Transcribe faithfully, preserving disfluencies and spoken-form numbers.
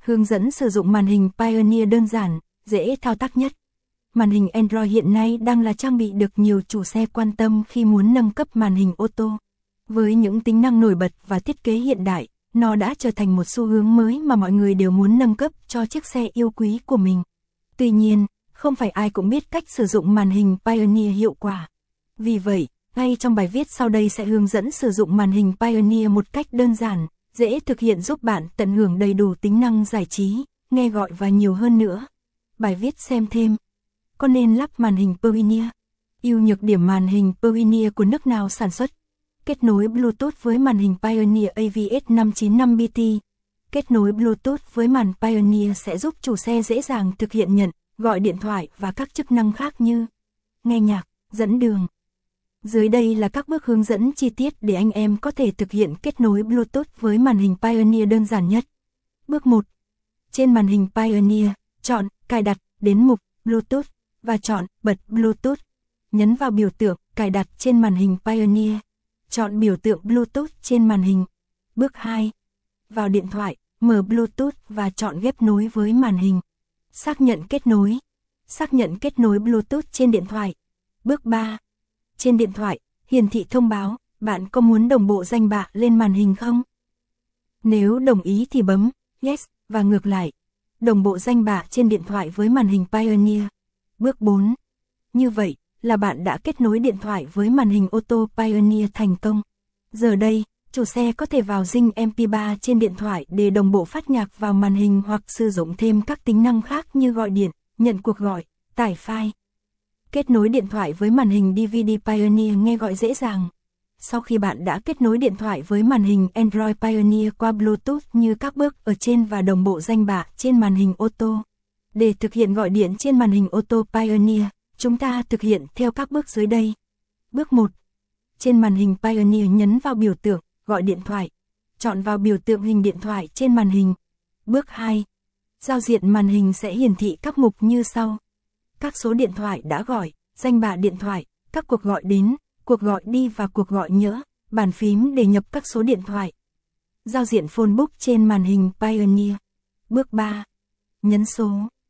Hướng dẫn sử dụng màn hình Pioneer đơn giản, dễ thao tác nhất. Màn hình Android hiện nay đang là trang bị được nhiều chủ xe quan tâm khi muốn nâng cấp màn hình ô tô. Với những tính năng nổi bật và thiết kế hiện đại, nó đã trở thành một xu hướng mới mà mọi người đều muốn nâng cấp cho chiếc xe yêu quý của mình. Tuy nhiên, không phải ai cũng biết cách sử dụng màn hình Pioneer hiệu quả. Vì vậy, ngay trong bài viết sau đây sẽ hướng dẫn sử dụng màn hình Pioneer một cách đơn giản, dễ thực hiện giúp bạn tận hưởng đầy đủ tính năng giải trí, nghe gọi và nhiều hơn nữa. Bài viết xem thêm. Có nên lắp màn hình Pioneer? Ưu nhược điểm màn hình Pioneer của nước nào sản xuất? Kết nối Bluetooth với màn hình Pioneer a vê ét năm chín năm B T. Kết nối Bluetooth với màn Pioneer sẽ giúp chủ xe dễ dàng thực hiện nhận, gọi điện thoại và các chức năng khác như nghe nhạc, dẫn đường. Dưới đây là các bước hướng dẫn chi tiết để anh em có thể thực hiện kết nối Bluetooth với màn hình Pioneer đơn giản nhất. Bước một. Trên màn hình Pioneer, chọn cài đặt đến mục Bluetooth và chọn bật Bluetooth. Nhấn vào biểu tượng cài đặt trên màn hình Pioneer. Chọn biểu tượng Bluetooth trên màn hình. Bước hai. Vào điện thoại, mở Bluetooth và chọn ghép nối với màn hình. Xác nhận kết nối. Xác nhận kết nối Bluetooth trên điện thoại. Bước ba. Trên điện thoại, hiển thị thông báo, bạn có muốn đồng bộ danh bạ lên màn hình không? Nếu đồng ý thì bấm Yes và ngược lại. Đồng bộ danh bạ trên điện thoại với màn hình Pioneer. Bước bốn. Như vậy là bạn đã kết nối điện thoại với màn hình ô tô Pioneer thành công. Giờ đây, chủ xe có thể vào dinh em pê ba trên điện thoại để đồng bộ phát nhạc vào màn hình hoặc sử dụng thêm các tính năng khác như gọi điện, nhận cuộc gọi, tải file. Kết nối điện thoại với màn hình đê vê đê Pioneer nghe gọi dễ dàng. Sau khi bạn đã kết nối điện thoại với màn hình Android Pioneer qua Bluetooth như các bước ở trên và đồng bộ danh bạ trên màn hình ô tô. Để thực hiện gọi điện trên màn hình ô tô Pioneer, chúng ta thực hiện theo các bước dưới đây. Bước một. Trên màn hình Pioneer nhấn vào biểu tượng gọi điện thoại. Chọn vào biểu tượng hình điện thoại trên màn hình. Bước hai. Giao diện màn hình sẽ hiển thị các mục như sau. Các số điện thoại đã gọi, danh bạ điện thoại, các cuộc gọi đến, cuộc gọi đi và cuộc gọi nhỡ, bàn phím để nhập các số điện thoại. Giao diện phone book trên màn hình Pioneer. Bước ba. Nhấn số.